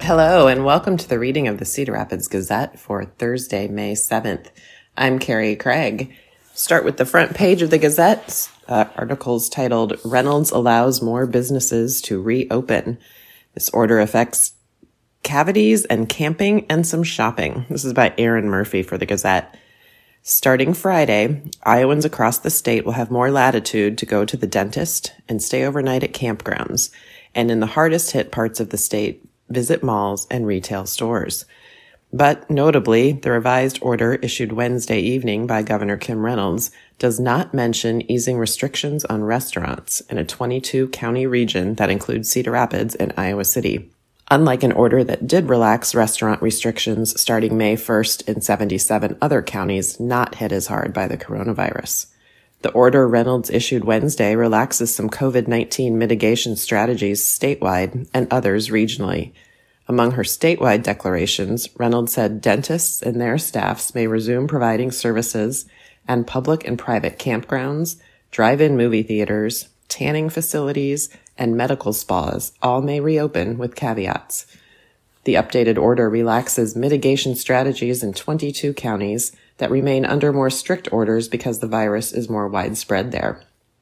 Hello, and welcome to the reading of the Cedar Rapids Gazette for Thursday, May 7th. I'm Carrie Craig. Start with the front page of the Gazette. Articles titled, Reynolds Allows More Businesses to Reopen. This order affects cavities and camping and some shopping. This is by Aaron Murphy for the Gazette. Starting Friday, Iowans across the state will have more latitude to go to the dentist and stay overnight at campgrounds, and in the hardest hit parts of the state, visit malls and retail stores. But notably, the revised order issued Wednesday evening by Governor Kim Reynolds does not mention easing restrictions on restaurants in a 22-county region that includes Cedar Rapids and Iowa City. Unlike an order that did relax restaurant restrictions starting May 1st in 77 other counties not hit as hard by the coronavirus. The order Reynolds issued Wednesday relaxes some COVID-19 mitigation strategies statewide and others regionally. Among her statewide declarations, Reynolds said dentists and their staffs may resume providing services, and public and private campgrounds, drive-in movie theaters, tanning facilities, and medical spas all may reopen with caveats. The updated order relaxes mitigation strategies in 22 counties that remain under more strict orders because the virus is more widespread there.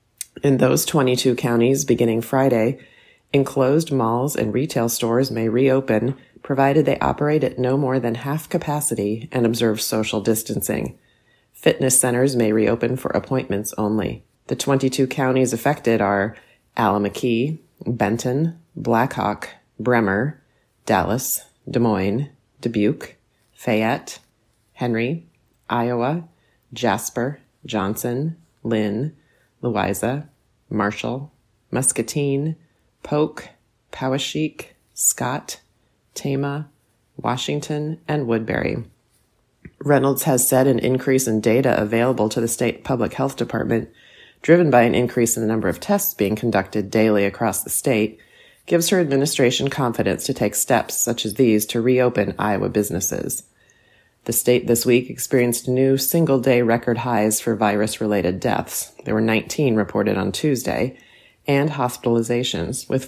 In those 22 counties, beginning Friday, enclosed malls and retail stores may reopen, provided they operate at no more than half capacity and observe social distancing. Fitness centers may reopen for appointments only. The 22 counties affected are Allamakee, Benton, Blackhawk, Bremer, Dallas, Des Moines, Dubuque, Fayette, Henry, Iowa, Jasper, Johnson, Lynn, Louisa, Marshall, Muscatine, Polk, Poweshiek, Scott, Tama, Washington, and Woodbury. Reynolds has said an increase in data available to the state public health department, driven by an increase in the number of tests being conducted daily across the state, gives her administration confidence to take steps such as these to reopen Iowa businesses. The state this week experienced new single-day record highs for virus-related deaths. There were 19 reported on Tuesday, and hospitalizations, with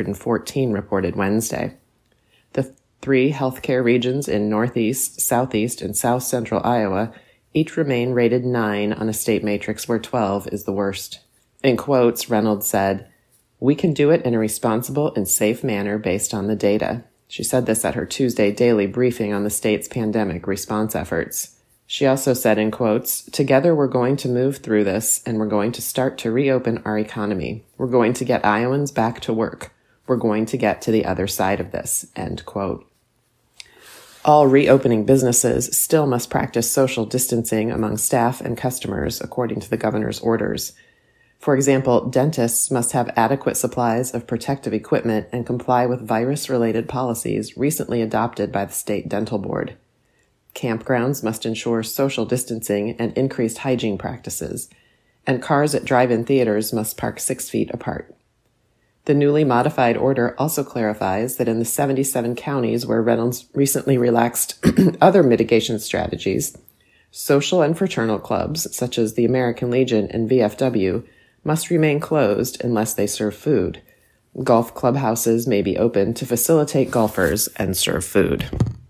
414 reported Wednesday. The three healthcare regions in Northeast, Southeast, and South Central Iowa each remain rated 9 on a state matrix where 12 is the worst. In quotes, Reynolds said, "We can do it in a responsible and safe manner based on the data." She said this at her Tuesday daily briefing on the state's pandemic response efforts. She also said in quotes, "Together we're going to move through this and we're going to start to reopen our economy. We're going to get Iowans back to work. We're going to get to the other side of this," end quote. All reopening businesses still must practice social distancing among staff and customers according to the governor's orders. For example, dentists must have adequate supplies of protective equipment and comply with virus-related policies recently adopted by the state dental board. Campgrounds must ensure social distancing and increased hygiene practices, and cars at drive-in theaters must park 6 feet apart. The newly modified order also clarifies that in the 77 counties where Reynolds recently relaxed other mitigation strategies, social and fraternal clubs, such as the American Legion and VFW, must remain closed unless they serve food. Golf clubhouses may be open to facilitate golfers and serve food.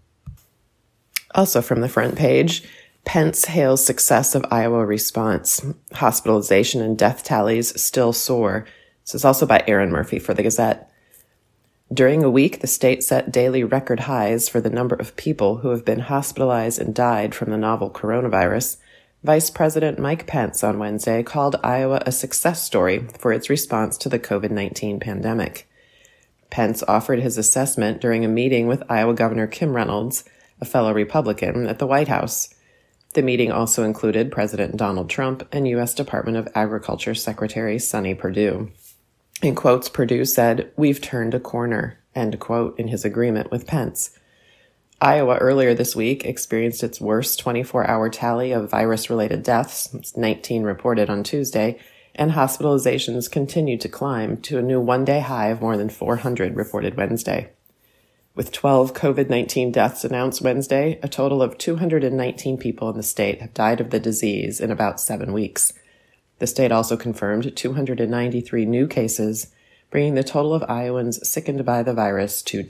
Also from the front page, Pence hails success of Iowa response. Hospitalization and death tallies still soar. This is also by Aaron Murphy for the Gazette. During a week, the state set daily record highs for the number of people who have been hospitalized and died from the novel coronavirus. Vice President Mike Pence on Wednesday called Iowa a success story for its response to the COVID-19 pandemic. Pence offered his assessment during a meeting with Iowa Governor Kim Reynolds, a fellow Republican, at the White House. The meeting also included President Donald Trump and U.S. Department of Agriculture Secretary Sonny Perdue. In quotes, Perdue said, "We've turned a corner," end quote, in his agreement with Pence. Iowa earlier this week experienced its worst 24-hour tally of virus-related deaths, 19 reported on Tuesday, and hospitalizations continued to climb to a new one-day high of more than 400 reported Wednesday. With 12 COVID-19 deaths announced Wednesday, a total of 219 people in the state have died of the disease in about 7 weeks. The state also confirmed 293 new cases, bringing the total of Iowans sickened by the virus to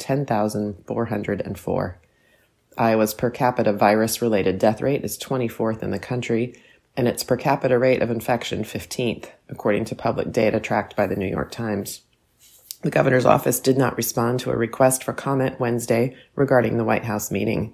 10,404. Iowa's per capita virus-related death rate is 24th in the country, and its per capita rate of infection 15th, according to public data tracked by the New York Times. The governor's office did not respond to a request for comment Wednesday regarding the White House meeting.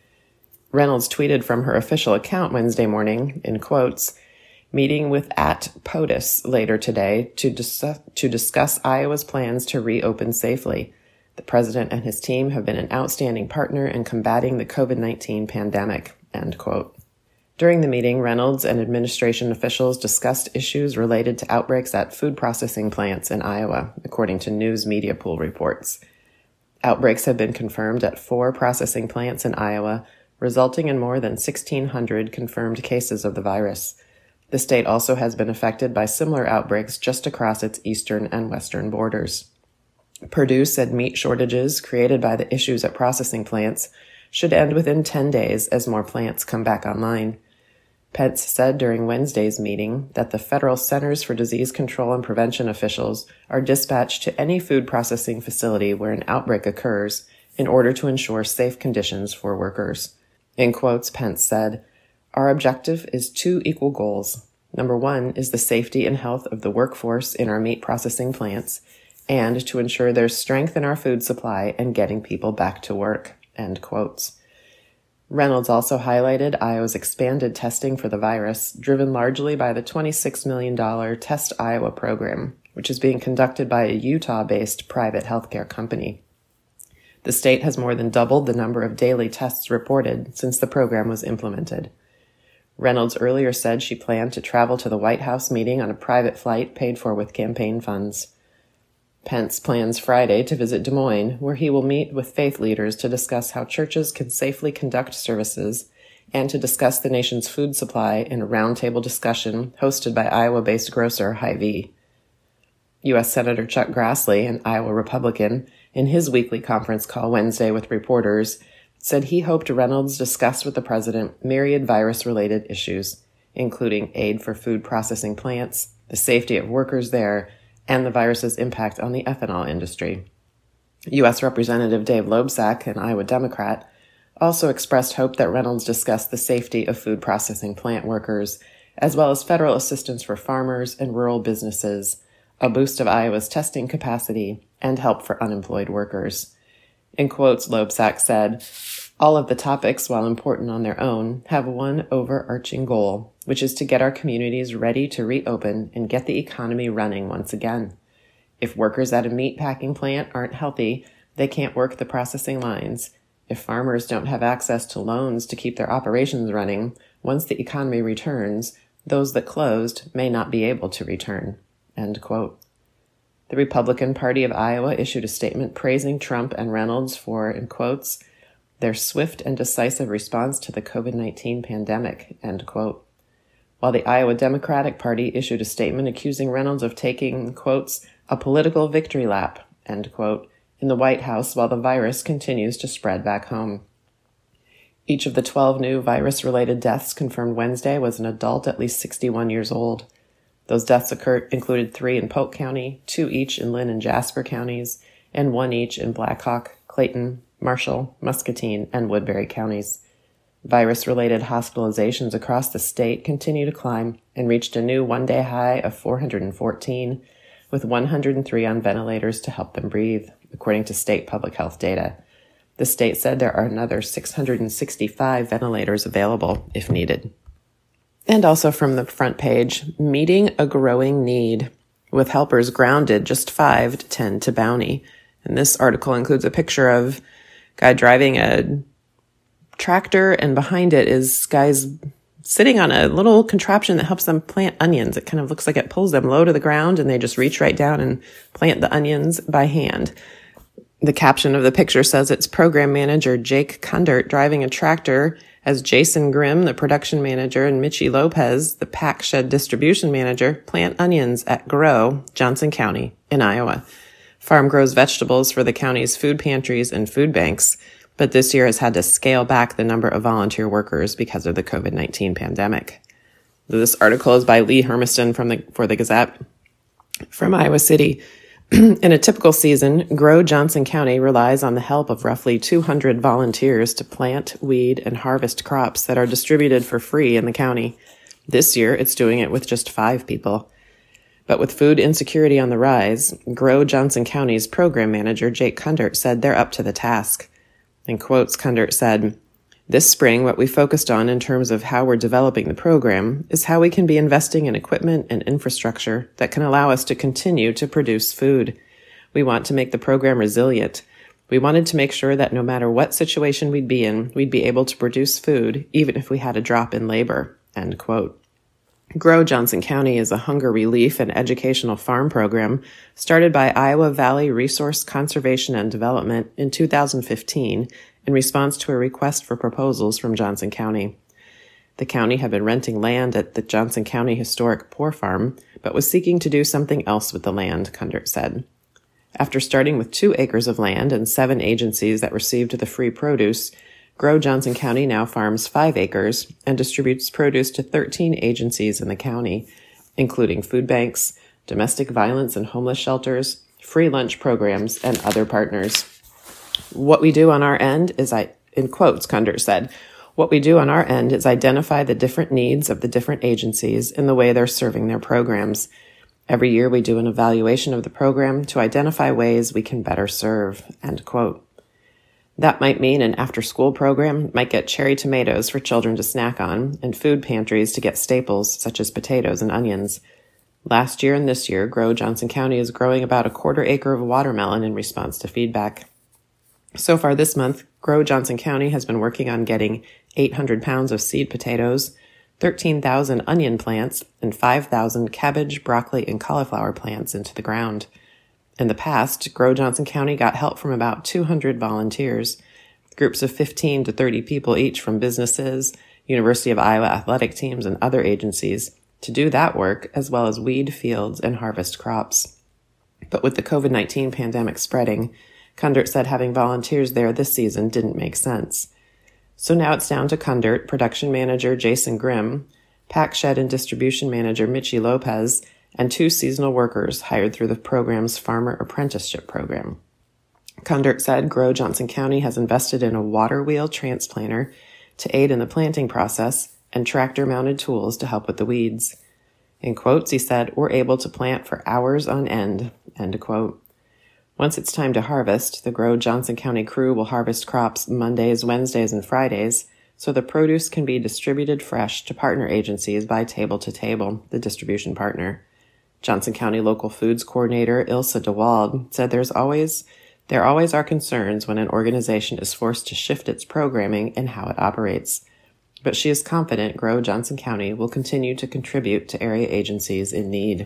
Reynolds tweeted from her official account Wednesday morning, in quotes, meeting with @POTUS later today to discuss Iowa's plans to reopen safely. The president and his team have been an outstanding partner in combating the COVID-19 pandemic, end quote. During the meeting, Reynolds and administration officials discussed issues related to outbreaks at food processing plants in Iowa, according to News Media Pool reports. Outbreaks have been confirmed at 4 processing plants in Iowa, resulting in more than 1,600 confirmed cases of the virus. The state also has been affected by similar outbreaks just across its eastern and western borders. Purdue said meat shortages created by the issues at processing plants should end within 10 days as more plants come back online. Pence said during Wednesday's meeting that the federal Centers for Disease Control and Prevention officials are dispatched to any food processing facility where an outbreak occurs in order to ensure safe conditions for workers. In quotes, Pence said, "Our objective is 2 equal goals. Number 1 is the safety and health of the workforce in our meat processing plants, and to ensure there's strength in our food supply and getting people back to work," end quotes. Reynolds also highlighted Iowa's expanded testing for the virus, driven largely by the $26 million Test Iowa program, which is being conducted by a Utah-based private healthcare company. The state has more than doubled the number of daily tests reported since the program was implemented. Reynolds earlier said she planned to travel to the White House meeting on a private flight paid for with campaign funds. Pence plans Friday to visit Des Moines, where he will meet with faith leaders to discuss how churches can safely conduct services and to discuss the nation's food supply in a roundtable discussion hosted by Iowa-based grocer Hy-Vee. U.S. Senator Chuck Grassley, an Iowa Republican, in his weekly conference call Wednesday with reporters, said he hoped Reynolds discussed with the president myriad virus-related issues, including aid for food processing plants, the safety of workers there, and the virus's impact on the ethanol industry. U.S. Representative Dave Loebsack, an Iowa Democrat, also expressed hope that Reynolds discuss the safety of food processing plant workers, as well as federal assistance for farmers and rural businesses, a boost of Iowa's testing capacity, and help for unemployed workers. In quotes, Loebsack said, "All of the topics, while important on their own, have one overarching goal, which is to get our communities ready to reopen and get the economy running once again. If workers at a meat packing plant aren't healthy, they can't work the processing lines. If farmers don't have access to loans to keep their operations running, once the economy returns, those that closed may not be able to return." End quote. The Republican Party of Iowa issued a statement praising Trump and Reynolds for, in quotes, their swift and decisive response to the COVID-19 pandemic, end quote. While the Iowa Democratic Party issued a statement accusing Reynolds of taking, quotes, a political victory lap, end quote, in the White House while the virus continues to spread back home. Each of the 12 new virus-related deaths confirmed Wednesday was an adult at least 61 years old. Those deaths included 3 in Polk County, 2 each in Lynn and Jasper counties, and 1 each in Black Hawk, Clayton, Marshall, Muscatine, and Woodbury counties. Virus-related hospitalizations across the state continue to climb and reached a new one-day high of 414, with 103 on ventilators to help them breathe, according to state public health data. The state said there are another 665 ventilators available if needed. And also from the front page, meeting a growing need, with helpers grounded just 5 to 10 to Bounty. And this article includes a picture of a guy driving a tractor, and behind it is guys sitting on a little contraption that helps them plant onions. It kind of looks like it pulls them low to the ground, and they just reach right down and plant the onions by hand. The caption of the picture says it's program manager Jake Kundert driving a tractor as Jason Grimm, the production manager, and Mitchie Lopez, the pack shed distribution manager, plant onions at Grow, Johnson County in Iowa. Farm grows vegetables for the county's food pantries and food banks, but this year has had to scale back the number of volunteer workers because of the COVID-19 pandemic. This article is by Lee Hermiston for the Gazette. From Iowa City, In a typical season, Grow Johnson County relies on the help of roughly 200 volunteers to plant, weed, and harvest crops that are distributed for free in the county. This year, it's doing it with just 5 people. But with food insecurity on the rise, Grow Johnson County's program manager, Jake Kundert, said they're up to the task. In quotes, Kundert said, "This spring, what we focused on in terms of how we're developing the program is how we can be investing in equipment and infrastructure that can allow us to continue to produce food. We want to make the program resilient. We wanted to make sure that no matter what situation we'd be in, we'd be able to produce food, even if we had a drop in labor." End quote. Grow Johnson County is a hunger relief and educational farm program started by Iowa Valley Resource Conservation and Development in 2015 in response to a request for proposals from Johnson County. The county had been renting land at the Johnson County Historic Poor Farm, but was seeking to do something else with the land, Kundert said. After starting with 2 acres of land and 7 agencies that received the free produce, Grow Johnson County now farms 5 acres and distributes produce to 13 agencies in the county, including food banks, domestic violence and homeless shelters, free lunch programs, and other partners. What we do on our end is, in quotes, Kundert said, "What we do on our end is identify the different needs of the different agencies in the way they're serving their programs. Every year we do an evaluation of the program to identify ways we can better serve," end quote. That might mean an after-school program might get cherry tomatoes for children to snack on and food pantries to get staples such as potatoes and onions. Last year and this year, Grow Johnson County is growing about a 1/4 acre of watermelon in response to feedback. So far this month, Grow Johnson County has been working on getting 800 pounds of seed potatoes, 13,000 onion plants, and 5,000 cabbage, broccoli, and cauliflower plants into the ground. In the past, Grow Johnson County got help from about 200 volunteers, groups of 15 to 30 people each from businesses, University of Iowa athletic teams, and other agencies to do that work, as well as weed fields and harvest crops. But with the COVID-19 pandemic spreading, Kundert said having volunteers there this season didn't make sense. So now it's down to Kundert, production manager Jason Grimm, pack shed and distribution manager Michi Lopez, and 2 seasonal workers hired through the program's farmer apprenticeship program. Kundert said Grow Johnson County has invested in a water wheel transplanter to aid in the planting process and tractor-mounted tools to help with the weeds. In quotes, he said, "We're able to plant for hours on end," end quote. Once it's time to harvest, the Grow Johnson County crew will harvest crops Mondays, Wednesdays, and Fridays, so the produce can be distributed fresh to partner agencies by Table to Table, the distribution partner. Johnson County Local Foods Coordinator Ilsa DeWald said there always are concerns when an organization is forced to shift its programming and how it operates. But she is confident Grow Johnson County will continue to contribute to area agencies in need.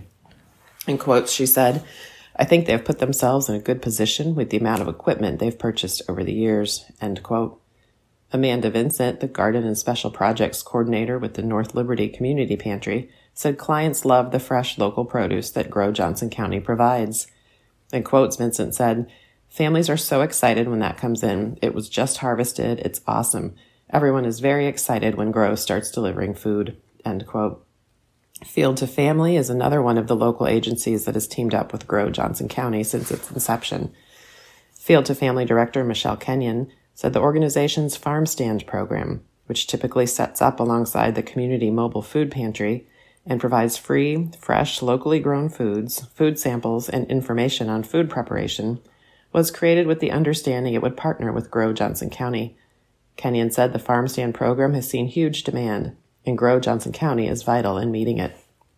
In quotes, she said, "I think they've put themselves in a good position with the amount of equipment they've purchased over the years," end quote. Amanda Vincent, the Garden and Special Projects Coordinator with the North Liberty Community Pantry, said clients love the fresh local produce that Grow Johnson County provides. In quotes, Vincent said, "Families are so excited when that comes in. It was just harvested. It's awesome. Everyone is very excited when Grow starts delivering food," end quote. Field to Family is another one of the local agencies that has teamed up with Grow Johnson County since its inception. Field to Family Director Michelle Kenyon said the organization's Farm Stand program, which typically sets up alongside the community mobile food pantry and provides free, fresh, locally grown foods, food samples, and information on food preparation, was created with the understanding it would partner with Grow Johnson County. Kenyon said the Farm Stand program has seen huge demand, and Grow Johnson County is vital in meeting it.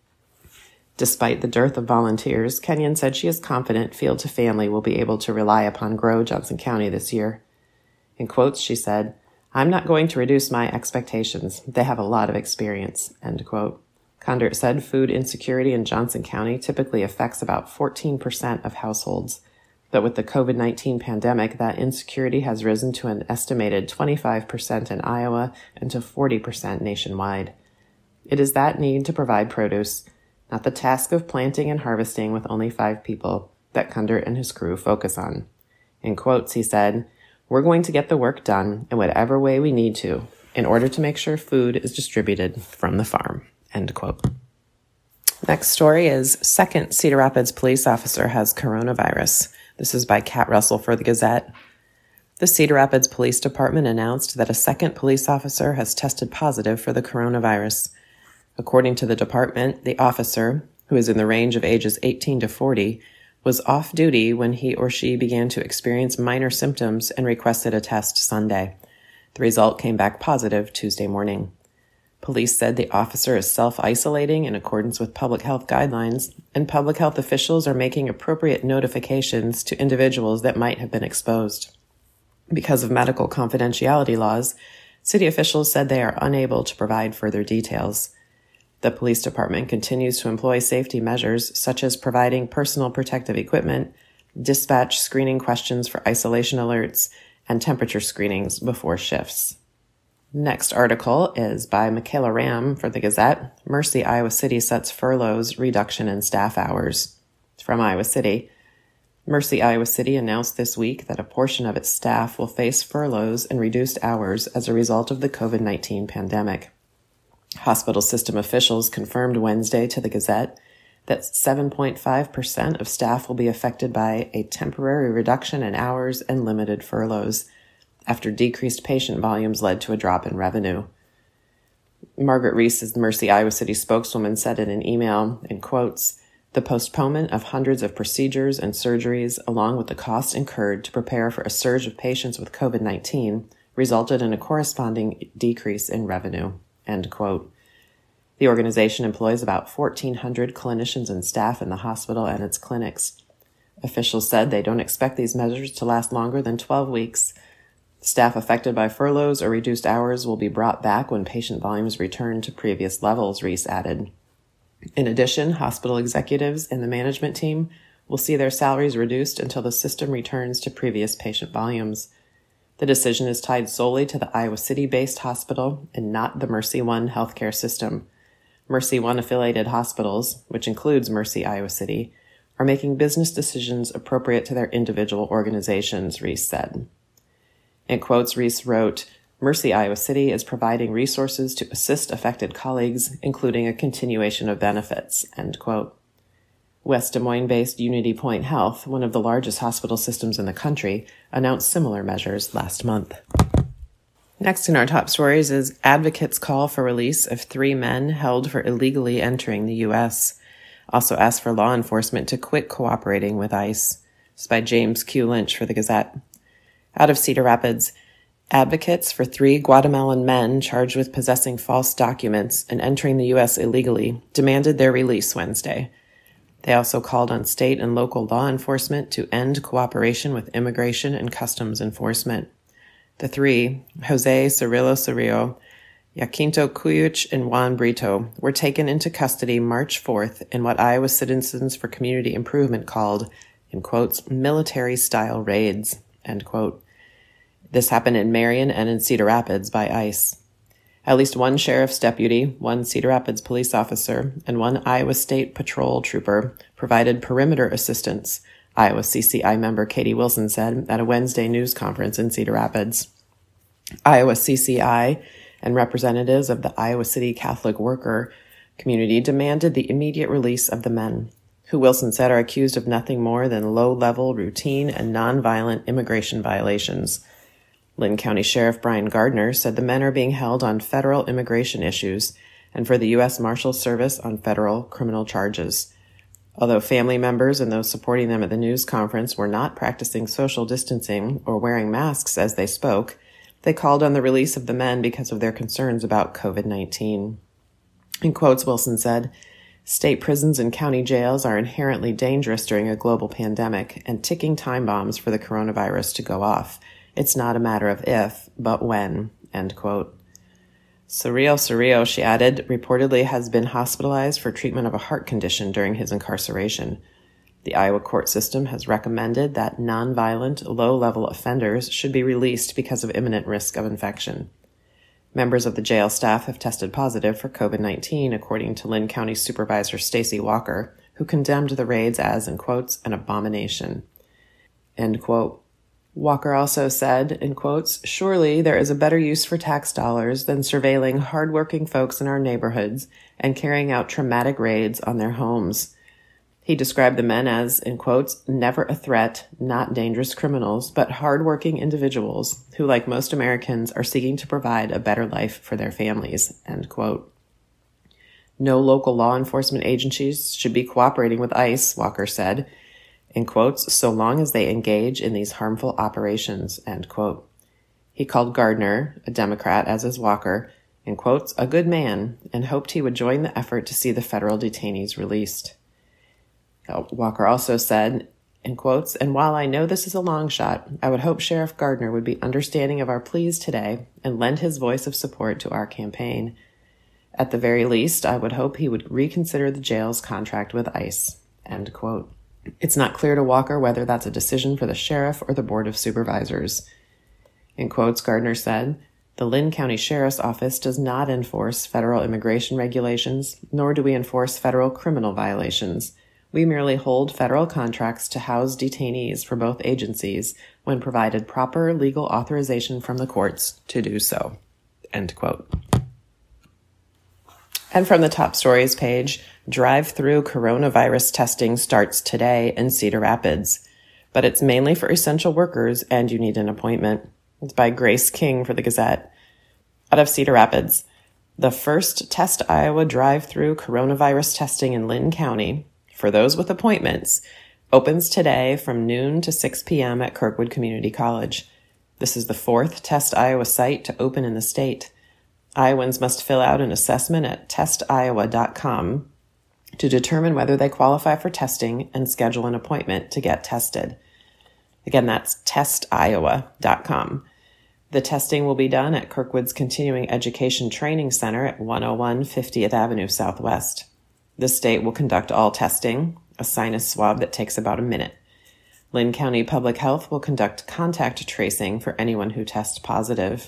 Despite the dearth of volunteers, Kenyon said she is confident Field to Family will be able to rely upon Grow Johnson County this year. In quotes, she said, "I'm not going to reduce my expectations. They have a lot of experience," end quote. Kundert said food insecurity in Johnson County typically affects about 14% of households, but with the COVID-19 pandemic, that insecurity has risen to an estimated 25% in Iowa and to 40% nationwide. It is that need to provide produce, not the task of planting and harvesting with only 5 people, that Kundert and his crew focus on. In quotes, he said, "We're going to get the work done in whatever way we need to in order to make sure food is distributed from the farm," end quote. Next story is second Cedar Rapids police officer has coronavirus. This is by Kat Russell for the Gazette. The Cedar Rapids Police Department announced that a second police officer has tested positive for the coronavirus. According to the department, the officer, who is in the range of ages 18 to 40, was off duty when he or she began to experience minor symptoms and requested a test Sunday. The result came back positive Tuesday morning. Police said the officer is self-isolating in accordance with public health guidelines, and public health officials are making appropriate notifications to individuals that might have been exposed. Because of medical confidentiality laws, city officials said they are unable to provide further details. The police department continues to employ safety measures such as providing personal protective equipment, dispatch screening questions for isolation alerts, and temperature screenings before shifts. Next article is by Michaela Ram for the Gazette. Mercy Iowa City sets furloughs reduction in staff hours. From Iowa City. Mercy Iowa City announced this week that a portion of its staff will face furloughs and reduced hours as a result of the COVID-19 pandemic. Hospital system officials confirmed Wednesday to the Gazette that 7.5% of staff will be affected by a temporary reduction in hours and limited furloughs after decreased patient volumes led to a drop in revenue. Margaret Reese, the Mercy Iowa City spokeswoman, said in an email, in quotes, "The postponement of hundreds of procedures and surgeries, along with the costs incurred to prepare for a surge of patients with COVID-19, resulted in a corresponding decrease in revenue," end quote. The organization employs about 1,400 clinicians and staff in the hospital and its clinics. Officials said they don't expect these measures to last longer than 12 weeks. Staff affected by furloughs or reduced hours will be brought back when patient volumes return to previous levels, Reese added. In addition, hospital executives and the management team will see their salaries reduced until the system returns to previous patient volumes. The decision is tied solely to the Iowa City-based hospital and not the Mercy One healthcare system. Mercy One affiliated hospitals, which includes Mercy Iowa City, are making business decisions appropriate to their individual organizations, Reese said. In quotes, Reese wrote, "Mercy Iowa City is providing resources to assist affected colleagues, including a continuation of benefits," end quote. West Des Moines-based Unity Point Health, one of the largest hospital systems in the country, announced similar measures last month. Next in our top stories is advocates call for release of 3 men held for illegally entering the U.S. Also asked for law enforcement to quit cooperating with ICE. It's by James Q. Lynch for the Gazette. Out of Cedar Rapids, advocates for 3 Guatemalan men charged with possessing false documents and entering the U.S. illegally demanded their release Wednesday. They also called on state and local law enforcement to end cooperation with immigration and customs enforcement. The 3, Jose Cirillo Cirillo, Jacinto Cuyuch, and Juan Brito, were taken into custody March 4th in what Iowa Citizens for Community Improvement called, in quotes, military-style raids, end quote. This happened in Marion and in Cedar Rapids by ICE. At least 1 sheriff's deputy, 1 Cedar Rapids police officer, and 1 Iowa State Patrol trooper provided perimeter assistance, Iowa CCI member Katie Wilson said at a Wednesday news conference in Cedar Rapids. Iowa CCI and representatives of the Iowa City Catholic worker community demanded the immediate release of the men, who Wilson said are accused of nothing more than low-level, routine, and nonviolent immigration violations. Lynn County Sheriff Brian Gardner said the men are being held on federal immigration issues and for the U.S. Marshals Service on federal criminal charges. Although family members and those supporting them at the news conference were not practicing social distancing or wearing masks as they spoke, they called on the release of the men because of their concerns about COVID-19. In quotes, Wilson said, "State prisons and county jails are inherently dangerous during a global pandemic and ticking time bombs for the coronavirus to go off. It's not a matter of if, but when," end quote. Cirillo, she added, reportedly has been hospitalized for treatment of a heart condition during his incarceration. The Iowa court system has recommended that nonviolent, low-level offenders should be released because of imminent risk of infection. Members of the jail staff have tested positive for COVID-19, according to Lynn County Supervisor Stacy Walker, who condemned the raids as, in quotes, an abomination, end quote. Walker also said, in quotes, "Surely there is a better use for tax dollars than surveilling hardworking folks in our neighborhoods and carrying out traumatic raids on their homes." He described the men as, in quotes, "never a threat, not dangerous criminals, but hardworking individuals who, like most Americans, are seeking to provide a better life for their families," end quote. No local law enforcement agencies should be cooperating with ICE, Walker said, in quotes, "so long as they engage in these harmful operations," end quote. He called Gardner, a Democrat, as is Walker, in quotes, "a good man," and hoped he would join the effort to see the federal detainees released. Walker also said, in quotes, "and while I know this is a long shot, I would hope Sheriff Gardner would be understanding of our pleas today and lend his voice of support to our campaign. At the very least, I would hope he would reconsider the jail's contract with ICE," end quote. It's not clear to Walker whether that's a decision for the sheriff or the Board of Supervisors. In quotes, Gardner said, "The Lynn County Sheriff's Office does not enforce federal immigration regulations, nor do we enforce federal criminal violations. We merely hold federal contracts to house detainees for both agencies when provided proper legal authorization from the courts to do so," end quote. And from the top stories page, drive-through coronavirus testing starts today in Cedar Rapids, but it's mainly for essential workers and you need an appointment. It's by Grace King for the Gazette. Out of Cedar Rapids, the first Test Iowa drive-through coronavirus testing in Lynn County, for those with appointments, opens today from noon to 6 p.m. at Kirkwood Community College. This is the fourth Test Iowa site to open in the state. Iowans must fill out an assessment at testiowa.com to determine whether they qualify for testing and schedule an appointment to get tested. Again, that's testiowa.com. The testing will be done at Kirkwood's Continuing Education Training Center at 101 50th Avenue Southwest. The state will conduct all testing, assign a swab that takes about a minute. Lynn County Public Health will conduct contact tracing for anyone who tests positive.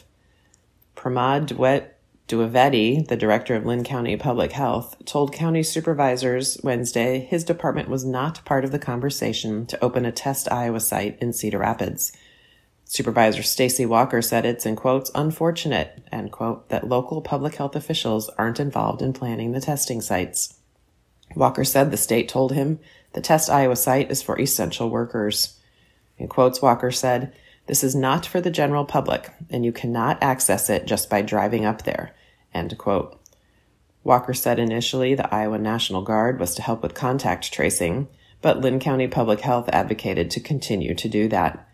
Pramod Dwivedi, the director of Lynn County Public Health, told county supervisors Wednesday his department was not part of the conversation to open a Test Iowa site in Cedar Rapids. Supervisor Stacy Walker said it's, in quotes, "unfortunate," end quote, that local public health officials aren't involved in planning the testing sites. Walker said the state told him the Test Iowa site is for essential workers. In quotes, Walker said, "This is not for the general public, and you cannot access it just by driving up there," end quote. Walker said initially the Iowa National Guard was to help with contact tracing, but Lynn County Public Health advocated to continue to do that.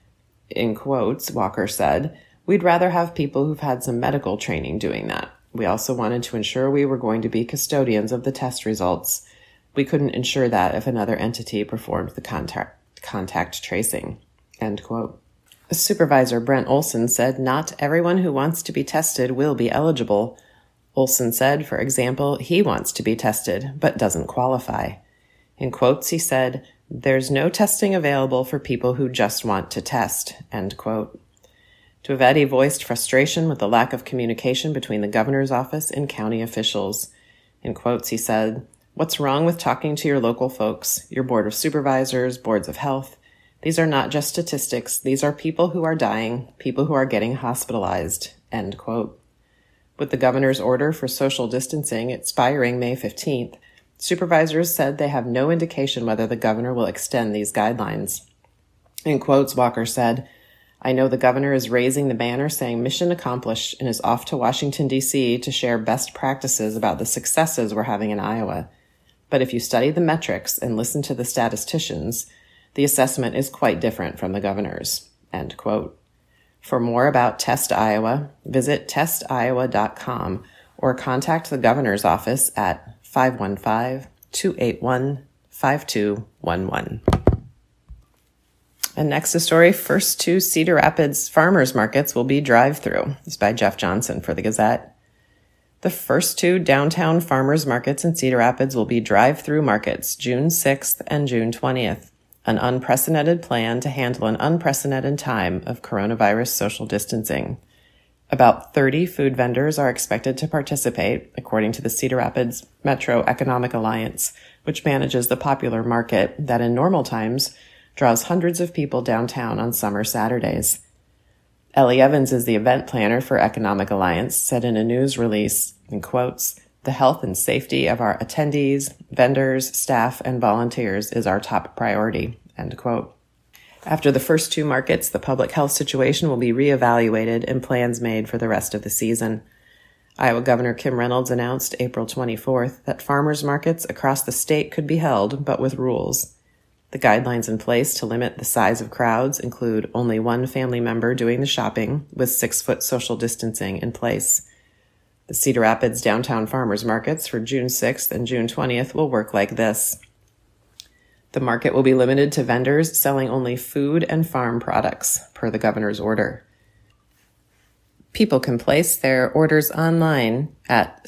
In quotes, Walker said, "We'd rather have people who've had some medical training doing that. We also wanted to ensure we were going to be custodians of the test results. We couldn't ensure that if another entity performed the contact tracing," end quote. Supervisor Brent Olson said not everyone who wants to be tested will be eligible. Olson said, for example, he wants to be tested, but doesn't qualify. In quotes, he said, "There's no testing available for people who just want to test," end quote. Dwivedi voiced frustration with the lack of communication between the governor's office and county officials. In quotes, he said, "What's wrong with talking to your local folks, your board of supervisors, boards of health? These are not just statistics. These are people who are dying, people who are getting hospitalized," end quote. With the governor's order for social distancing expiring May 15th, supervisors said they have no indication whether the governor will extend these guidelines. In quotes, Walker said, "I know the governor is raising the banner saying mission accomplished and is off to Washington, D.C. to share best practices about the successes we're having in Iowa. But if you study the metrics and listen to the statisticians, the assessment is quite different from the governor's," end quote. For more about Test Iowa, visit testiowa.com or contact the governor's office at 515-281-5211. And next, the story, first two Cedar Rapids farmers markets will be drive-through. This is by Jeff Johnson for the Gazette. The first two downtown farmers markets in Cedar Rapids will be drive-through markets, June 6th and June 20th. An unprecedented plan to handle an unprecedented time of coronavirus social distancing. About 30 food vendors are expected to participate, according to the Cedar Rapids Metro Economic Alliance, which manages the popular market that in normal times draws hundreds of people downtown on summer Saturdays. Ellie Evans is the event planner for Economic Alliance, said in a news release, in quotes, "The health and safety of our attendees, vendors, staff, and volunteers is our top priority," end quote. After the first two markets, the public health situation will be reevaluated and plans made for the rest of the season. Iowa Governor Kim Reynolds announced April 24th that farmers markets across the state could be held, but with rules. The guidelines in place to limit the size of crowds include only one family member doing the shopping with 6-foot social distancing in place. The Cedar Rapids downtown farmers markets for June 6th and June 20th will work like this. The market will be limited to vendors selling only food and farm products, per the governor's order. People can place their orders online at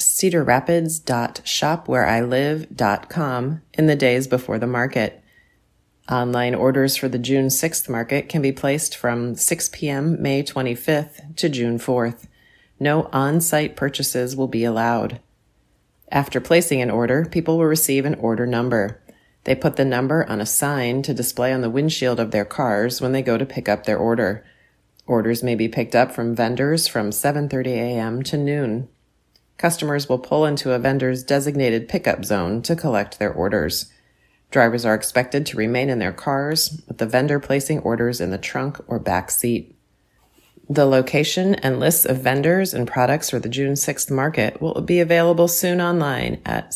cedarrapids.shopwhereilive.com in the days before the market. Online orders for the June 6th market can be placed from 6 p.m. May 25th to June 4th. No on-site purchases will be allowed. After placing an order, people will receive an order number. They put the number on a sign to display on the windshield of their cars when they go to pick up their order. Orders may be picked up from vendors from 7:30 a.m. to noon. Customers will pull into a vendor's designated pickup zone to collect their orders. Drivers are expected to remain in their cars, with the vendor placing orders in the trunk or back seat. The location and lists of vendors and products for the June 6th market will be available soon online at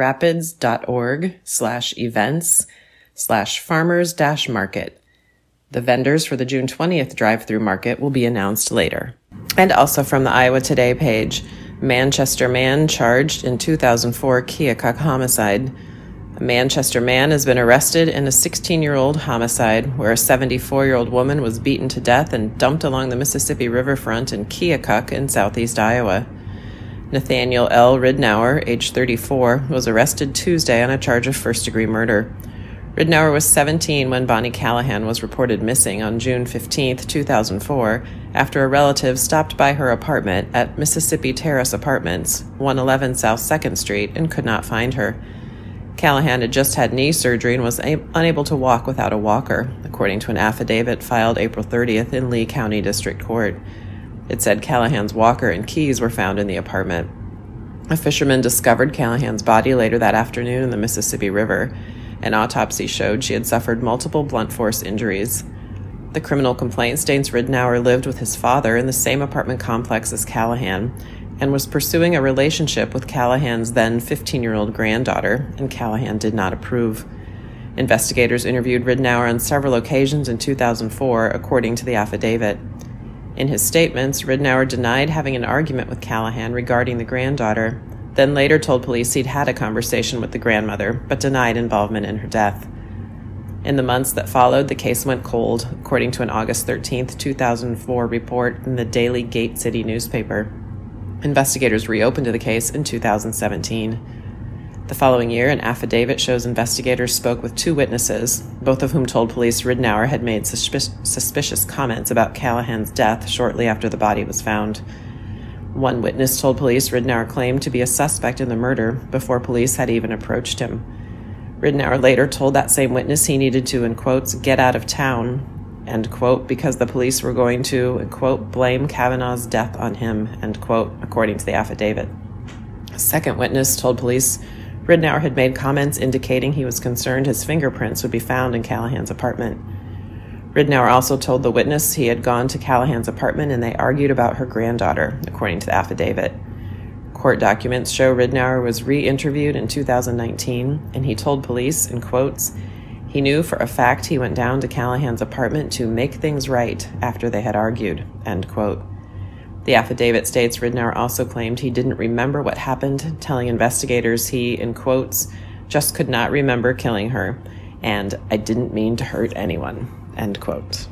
cedarrapids.org/events/farmers-market. The vendors for the June 20th drive-through market will be announced later. And also from the Iowa Today page, Manchester man charged in 2004 Keokuk homicide. A Manchester man has been arrested in a 16-year-old homicide where a 74-year-old woman was beaten to death and dumped along the Mississippi riverfront in Keokuk in southeast Iowa. Nathaniel L. Ridnour, age 34, was arrested Tuesday on a charge of first-degree murder. Ridnour was 17 when Bonnie Callahan was reported missing on June 15, 2004, after a relative stopped by her apartment at Mississippi Terrace Apartments, 111 South 2nd Street, and could not find her. Callahan had just had knee surgery and was unable to walk without a walker, according to an affidavit filed April 30th in Lee County District Court. It said Callahan's walker and keys were found in the apartment. A fisherman discovered Callahan's body later that afternoon in the Mississippi River. An autopsy showed she had suffered multiple blunt force injuries. The criminal complaint states Ridnour lived with his father in the same apartment complex as Callahan and was pursuing a relationship with Callahan's then 15-year-old granddaughter, and Callahan did not approve. Investigators interviewed Ridnour on several occasions in 2004, according to the affidavit. In his statements, Ridnour denied having an argument with Callahan regarding the granddaughter, then later told police he'd had a conversation with the grandmother, but denied involvement in her death. In the months that followed, the case went cold, according to an August 13, 2004 report in the Daily Gate City newspaper. Investigators reopened the case in 2017. The following year, an affidavit shows investigators spoke with two witnesses, both of whom told police Ridnour had made suspicious comments about Callahan's death shortly after the body was found. One witness told police Ridnour claimed to be a suspect in the murder before police had even approached him. Ridnour later told that same witness he needed to, in quotes, get out of town, end quote, because the police were going to, in quote, blame Kavanaugh's death on him, end quote, according to the affidavit. A second witness told police Ridnour had made comments indicating he was concerned his fingerprints would be found in Callahan's apartment. Ridnour also told the witness he had gone to Callahan's apartment and they argued about her granddaughter, according to the affidavit. Court documents show Ridnour was re-interviewed in 2019, and he told police, in quotes, he knew for a fact he went down to Callahan's apartment to make things right after they had argued, end quote. The affidavit states Ridnour also claimed he didn't remember what happened, telling investigators he, in quotes, just could not remember killing her, and I didn't mean to hurt anyone. End quote.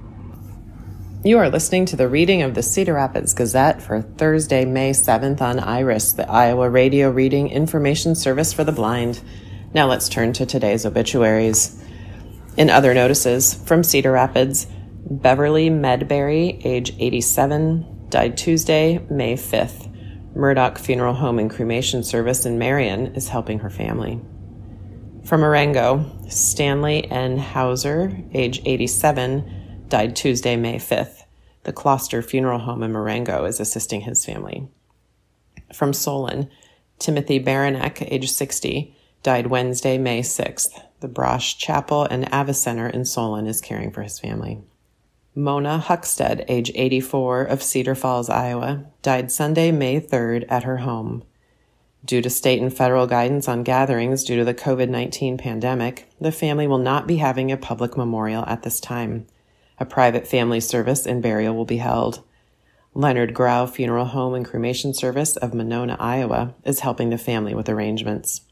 You are listening to the reading of the Cedar Rapids Gazette for Thursday, May 7th on IRIS, the Iowa Radio Reading Information Service for the Blind. Now let's turn to today's obituaries. In other notices, from Cedar Rapids, Beverly Medberry, age 87, died Tuesday, May 5th. Murdoch Funeral Home and Cremation Service in Marion is helping her family. From Marengo, Stanley N. Hauser, age 87, died Tuesday, May 5th. The Closter Funeral Home in Marengo is assisting his family. From Solon, Timothy Baranek, age 60, died Wednesday, May 6th. The Brosh Chapel and Avicenter in Solon is caring for his family. Mona Huckstead, age 84, of Cedar Falls, Iowa, died Sunday, May 3rd at her home. Due to state and federal guidance on gatherings due to the COVID-19 pandemic, the family will not be having a public memorial at this time. A private family service and burial will be held. Leonard Grau Funeral Home and Cremation Service of Monona, Iowa, is helping the family with arrangements.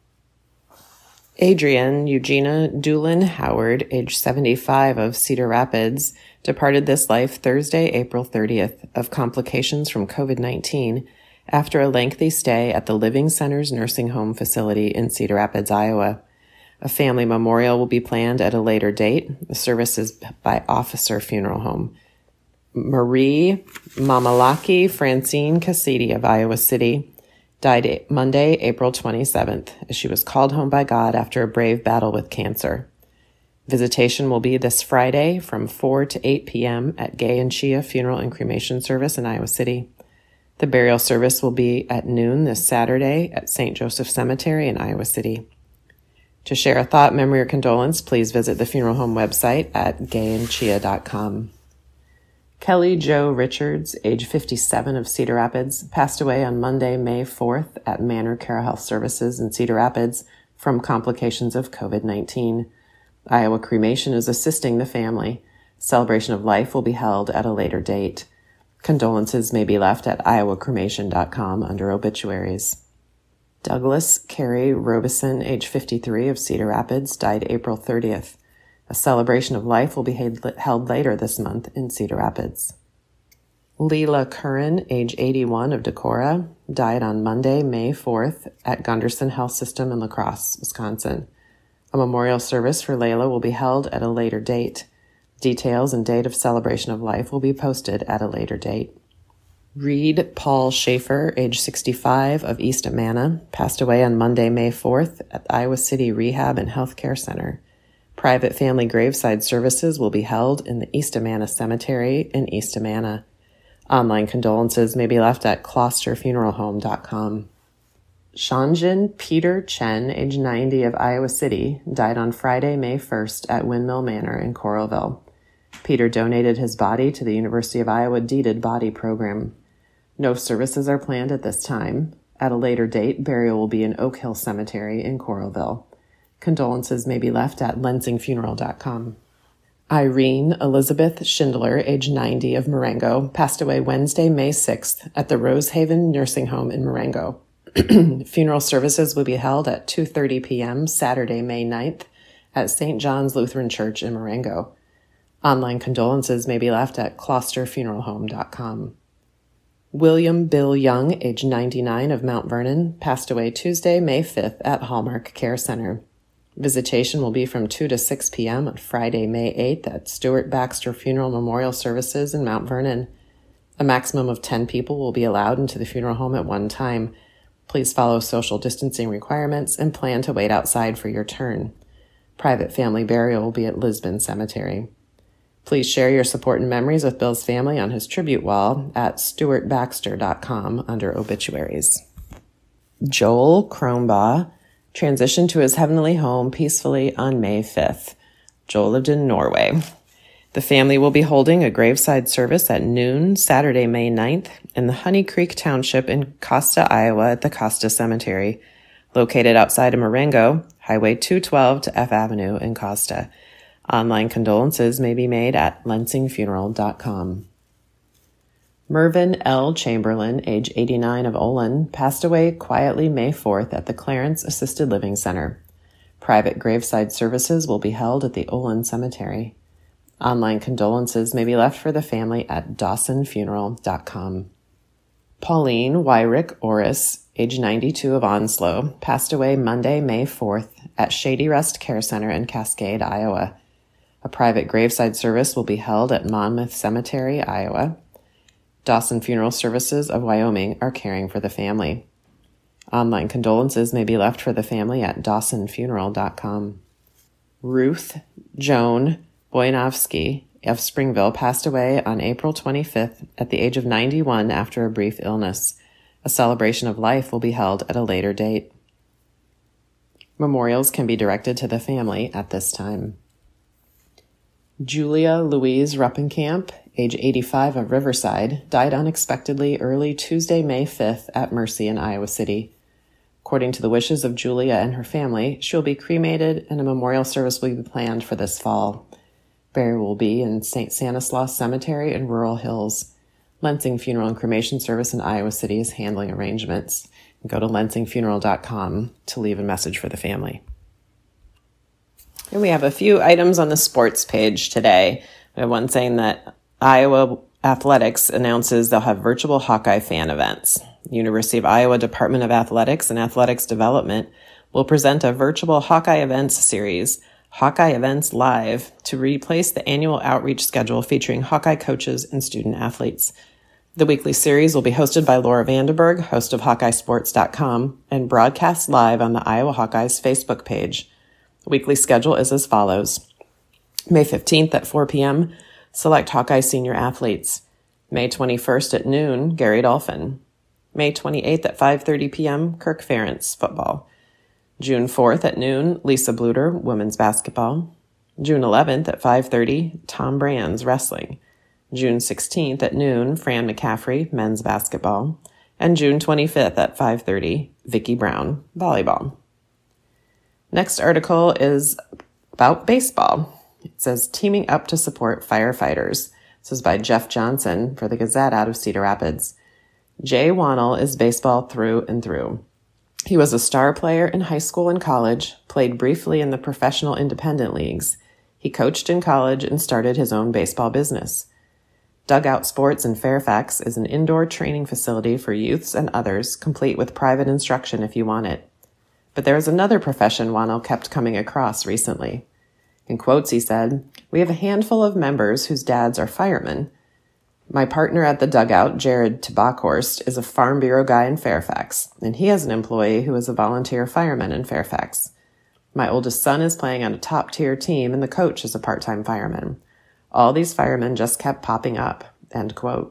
Adrienne Eugenia Doolin Howard, age 75, of Cedar Rapids, departed this life Thursday, April 30th, of complications from COVID-19 after a lengthy stay at the Living Centers Nursing Home facility in Cedar Rapids, Iowa. A family memorial will be planned at a later date. The service is by Officer Funeral Home. Marie Mamalaki Francine Cassidy of Iowa City died Monday, April 27th, as she was called home by God after a brave battle with cancer. Visitation will be this Friday from 4 to 8 p.m. at Gay and Chia Funeral and Cremation Service in Iowa City. The burial service will be at noon this Saturday at St. Joseph Cemetery in Iowa City. To share a thought, memory, or condolence, please visit the funeral home website at gayandchia.com. Kelly Jo Richards, age 57, of Cedar Rapids, passed away on Monday, May 4th at Manor Care Health Services in Cedar Rapids from complications of COVID-19. Iowa Cremation is assisting the family. Celebration of life will be held at a later date. Condolences may be left at iowacremation.com under obituaries. Douglas Carey Robeson, age 53, of Cedar Rapids, died April 30th. A celebration of life will be held later this month in Cedar Rapids. Leela Curran, age 81, of Decorah, died on Monday, May 4th at Gunderson Health System in La Crosse, Wisconsin. A memorial service for Layla will be held at a later date. Details and date of celebration of life will be posted at a later date. Reed Paul Schaefer, age 65, of East Amana, passed away on Monday, May 4th at the Iowa City Rehab and Healthcare Center. Private family graveside services will be held in the East Amana Cemetery in East Amana. Online condolences may be left at closterfuneralhome.com. Shanjin Peter Chen, age 90, of Iowa City, died on Friday, May 1st at Windmill Manor in Coralville. Peter donated his body to the University of Iowa Deeded Body Program. No services are planned at this time. At a later date, burial will be in Oak Hill Cemetery in Coralville. Condolences may be left at lensingfuneral.com. Irene Elizabeth Schindler, age 90, of Marengo, passed away Wednesday, May 6th at the Rosehaven Nursing Home in Marengo. Funeral services will be held at 2:30 p.m. Saturday, May 9th at St. John's Lutheran Church in Marengo. Online condolences may be left at closterfuneralhome.com. William Bill Young, age 99, of Mount Vernon, passed away Tuesday, May 5th at Hallmark Care Center. Visitation will be from 2 to 6 p.m. on Friday, May 8th at Stuart Baxter Funeral Memorial Services in Mount Vernon. A maximum of 10 people will be allowed into the funeral home at one time. Please follow social distancing requirements and plan to wait outside for your turn. Private family burial will be at Lisbon Cemetery. Please share your support and memories with Bill's family on his tribute wall at stuartbaxter.com under obituaries. Joel Kronbaugh transitioned to his heavenly home peacefully on May 5th. Joel lived in Norway. The family will be holding a graveside service at noon Saturday, May 9th in the Honey Creek Township in Costa, Iowa at the Costa Cemetery, located outside of Marengo, Highway 212 to F Avenue in Costa. Online condolences may be made at lensingfuneral.com. Mervyn L. Chamberlain, age 89, of Olin, passed away quietly May 4th at the Clarence Assisted Living Center. Private graveside services will be held at the Olin Cemetery. Online condolences may be left for the family at dawsonfuneral.com. Pauline Wyrick Orris, age 92, of Onslow, passed away Monday, May 4th at Shady Rest Care Center in Cascade, Iowa. A private graveside service will be held at Monmouth Cemetery, Iowa. Dawson Funeral Services of Wyoming are caring for the family. Online condolences may be left for the family at dawsonfuneral.com. Ruth Joan Boyanovsky of Springville passed away on April 25th at the age of 91 after a brief illness. A celebration of life will be held at a later date. Memorials can be directed to the family at this time. Julia Louise Ruppenkamp, age 85 of Riverside, died unexpectedly early Tuesday, May 5th at Mercy in Iowa City. According to the wishes of Julia and her family, she will be cremated and a memorial service will be planned for this fall. Burial will be in St. Stanislaus Cemetery in Rural Hills. Lensing Funeral and Cremation Service in Iowa City is handling arrangements. Go to lensingfuneral.com to leave a message for the family. And we have a few items on the sports page today. We have one saying that Iowa Athletics announces they'll have virtual Hawkeye fan events. University of Iowa Department of Athletics and Athletics Development will present a virtual Hawkeye events series, Hawkeye Events Live, to replace the annual outreach schedule featuring Hawkeye coaches and student athletes. The weekly series will be hosted by Laura Vandenberg, host of HawkeyeSports.com, and broadcast live on the Iowa Hawkeyes Facebook page. The weekly schedule is as follows. May 15th at 4 p.m., select Hawkeye senior athletes. May 21st at noon, Gary Dolphin. May 28th at 5:30 p.m., Kirk Ferentz, football. June 4th at noon, Lisa Bluter, women's basketball. June 11th at 5:30, Tom Brands, wrestling. June 16th at noon, Fran McCaffrey, men's basketball. And June 25th at 5:30, Vicki Brown, volleyball. Next article is about baseball. It says, teaming up to support firefighters. This is by Jeff Johnson for the Gazette out of Cedar Rapids. Jay Wannell is baseball through and through. He was a star player in high school and college, played briefly in the professional independent leagues. He coached in college and started his own baseball business. Dugout Sports in Fairfax is an indoor training facility for youths and others, complete with private instruction if you want it. But there is another profession Wannell kept coming across recently. In quotes, he said, "We have a handful of members whose dads are firemen. My partner at the dugout, Jared Tabakhorst, is a Farm Bureau guy in Fairfax, and he has an employee who is a volunteer fireman in Fairfax. My oldest son is playing on a top-tier team, and the coach is a part-time fireman. All these firemen just kept popping up," end quote.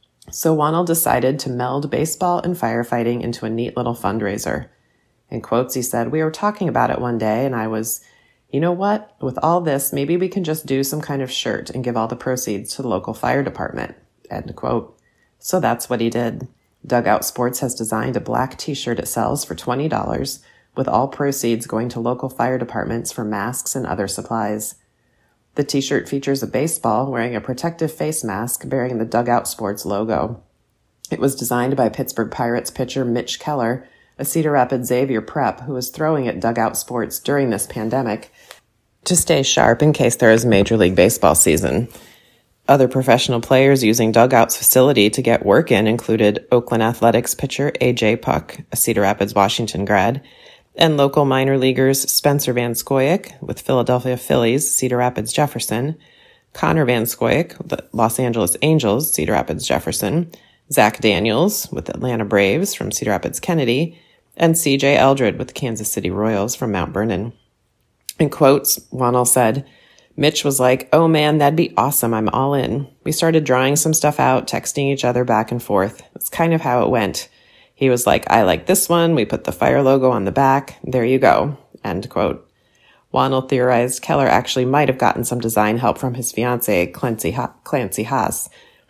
So Wannell decided to meld baseball and firefighting into a neat little fundraiser. In quotes, he said, "We were talking about it one day, and I was, you know what? With all this, maybe we can just do some kind of shirt and give all the proceeds to the local fire department," end quote. So that's what he did. Dugout Sports has designed a black t-shirt it sells for $20, with all proceeds going to local fire departments for masks and other supplies. The t-shirt features a baseball wearing a protective face mask bearing the Dugout Sports logo. It was designed by Pittsburgh Pirates pitcher Mitch Keller, a Cedar Rapids Xavier prep who was throwing at Dugout Sports during this pandemic to stay sharp in case there is a Major League Baseball season. Other professional players using Dugout's facility to get work in included Oakland Athletics pitcher A.J. Puck, a Cedar Rapids, Washington grad, and local minor leaguers Spencer Van Scoyoc with Philadelphia Phillies, Cedar Rapids, Jefferson, Connor Van Scoyoc with the Los Angeles Angels, Cedar Rapids, Jefferson, Zach Daniels with Atlanta Braves from Cedar Rapids, Kennedy, and C.J. Eldred with Kansas City Royals from Mount Vernon. In quotes, Wannell said, "Mitch was like, 'Oh man, that'd be awesome. I'm all in.' We started drawing some stuff out, texting each other back and forth. That's kind of how it went. He was like, 'I like this one.' We put the fire logo on the back. There you go," end quote. Wannell theorized Keller actually might have gotten some design help from his fiancée, Clancy Haas.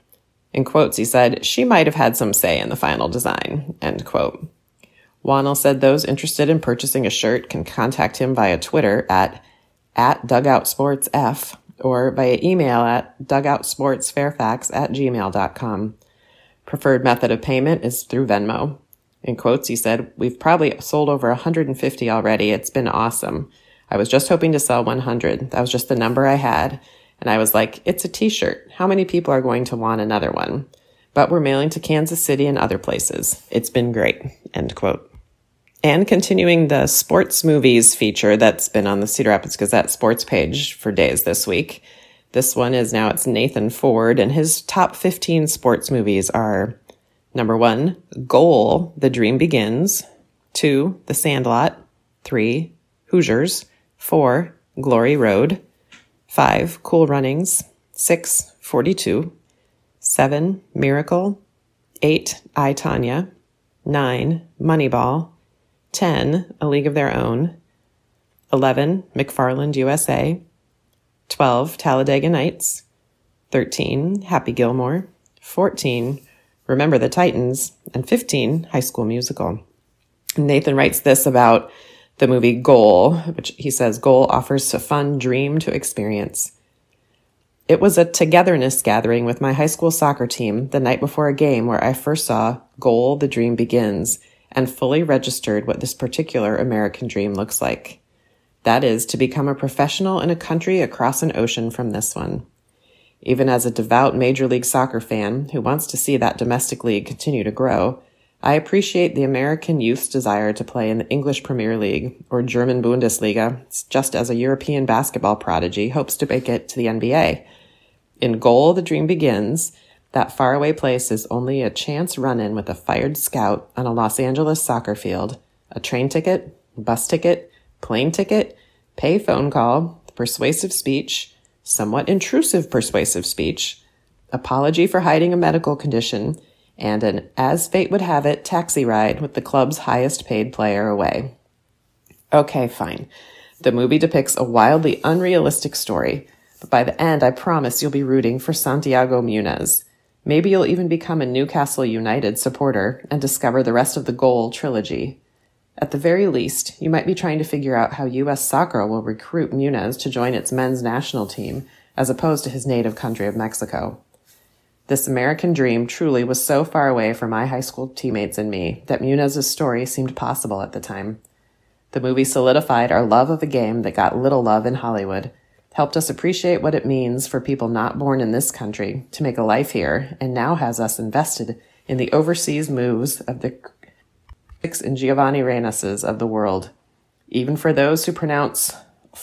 In quotes, he said, "She might have had some say in the final design," end quote. Wannell said those interested in purchasing a shirt can contact him via Twitter at @DugoutSportsF or via email at dugoutsportsfairfax@gmail.com. Preferred method of payment is through Venmo. In quotes, he said, "We've probably sold over 150 already. It's been awesome. I was just hoping to sell 100. That was just the number I had. And I was like, it's a t-shirt. How many people are going to want another one? But we're mailing to Kansas City and other places. It's been great," end quote. And continuing the sports movies feature that's been on the Cedar Rapids Gazette sports page for days this week. This one is now, it's Nathan Ford, and his top 15 sports movies are number 1, Goal, The Dream Begins. 2, The Sandlot, 3, Hoosiers, 4, Glory Road, 5, Cool Runnings, 6, 42, 7, Miracle, 8, I, Tonya, 9, Moneyball, 10, A League of Their Own, 11, McFarland USA, 12, Talladega Nights, 13, Happy Gilmore, 14, Remember the Titans, and 15, High School Musical. Nathan writes this about the movie Goal, which he says, Goal offers a fun dream to experience. It was a togetherness gathering with my high school soccer team the night before a game where I first saw Goal, the Dream Begins, and fully registered what this particular American dream looks like. That is, to become a professional in a country across an ocean from this one. Even as a devout Major League Soccer fan who wants to see that domestic league continue to grow, I appreciate the American youth's desire to play in the English Premier League or German Bundesliga, just as a European basketball prodigy hopes to make it to the NBA. In Goal, the Dream Begins, that faraway place is only a chance run-in with a fired scout on a Los Angeles soccer field, a train ticket, bus ticket, plane ticket, pay phone call, persuasive speech, somewhat intrusive persuasive speech, apology for hiding a medical condition, and an as fate would have it taxi ride with the club's highest paid player away. Okay, fine. The movie depicts a wildly unrealistic story, but by the end I promise you'll be rooting for Santiago Munez. Maybe you'll even become a Newcastle United supporter and discover the rest of the Goal trilogy. At the very least, you might be trying to figure out how U.S. Soccer will recruit Munez to join its men's national team, as opposed to his native country of Mexico. This American dream truly was so far away from my high school teammates and me that Munez's story seemed possible at the time. The movie solidified our love of a game that got little love in Hollywood, helped us appreciate what it means for people not born in this country to make a life here, and now has us invested in the overseas moves of the and Giovanni Reinases of the world. Even for those who pronounce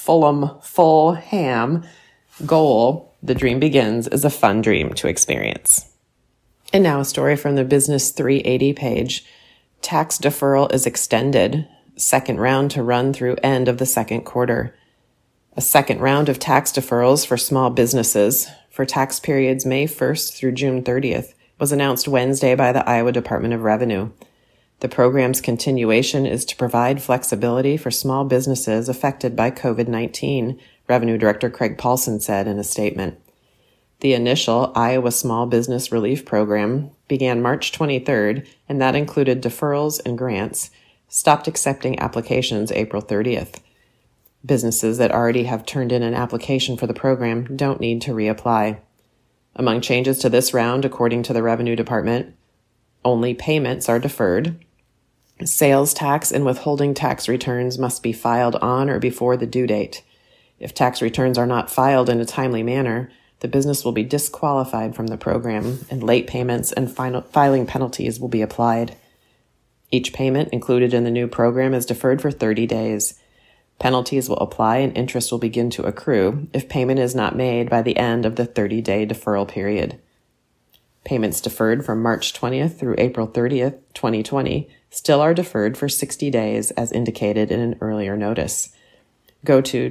Fulham, Goal, the Dream Begins is a fun dream to experience. And now a story from the Business 380 page. Tax deferral is extended. Second round to run through end of the second quarter. A second round of tax deferrals for small businesses for tax periods May 1st through June 30th was announced Wednesday by the Iowa Department of Revenue. The program's continuation is to provide flexibility for small businesses affected by COVID-19, Revenue Director Craig Paulson said in a statement. The initial Iowa Small Business Relief Program began March 23rd, and that included deferrals and grants, stopped accepting applications April 30th. Businesses that already have turned in an application for the program don't need to reapply. Among changes to this round, according to the Revenue Department, only payments are deferred. Sales tax and withholding tax returns must be filed on or before the due date. If tax returns are not filed in a timely manner, the business will be disqualified from the program, and late payments and filing penalties will be applied. Each payment included in the new program is deferred for 30 days. Penalties will apply and interest will begin to accrue if payment is not made by the end of the 30-day deferral period. Payments deferred from March 20th through April 30th, 2020, still are deferred for 60 days as indicated in an earlier notice. Go to